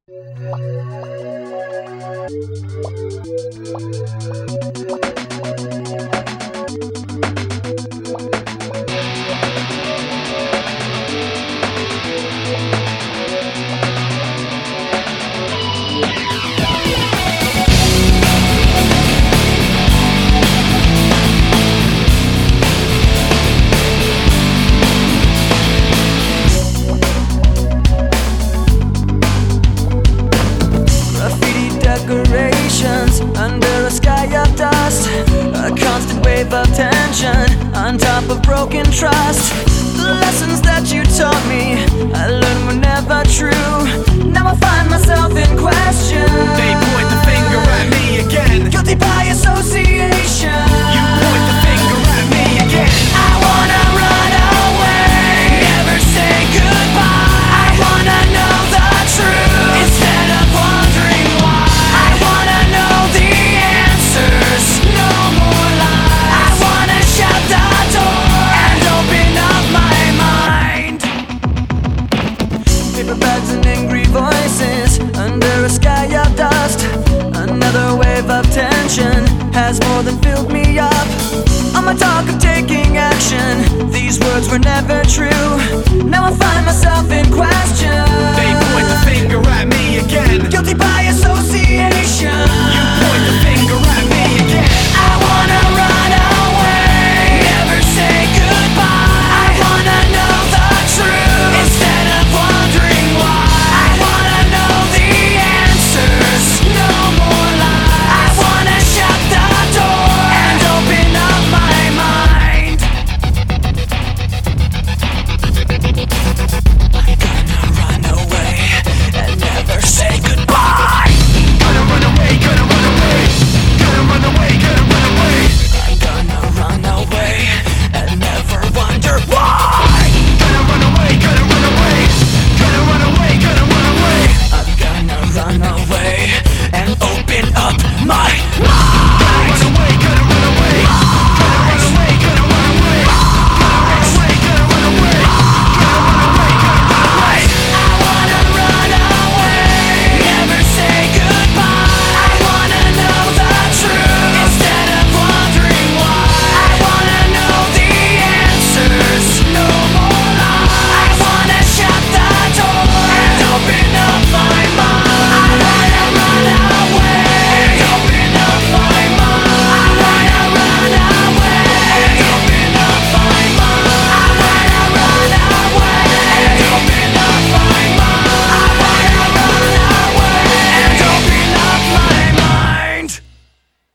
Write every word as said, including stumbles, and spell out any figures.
Decorations under a sky of dust, a constant wave of tension on top of broken trust. The lessons that you taught me, I learned were never true. Now I find myself in question. They point the finger at me again. Guilty by association. You point the finger at me again. I wanna run away, never say goodbye. I wanna know the truth instead of wondering why. I wanna know the answers, no more lies. I wanna shut the door and open up my mind. Paper bags and angry voices under a sky of dust. Another wave of tension has more than filled me up. On my talk of taking action, these words were never true. Now I find myself in question.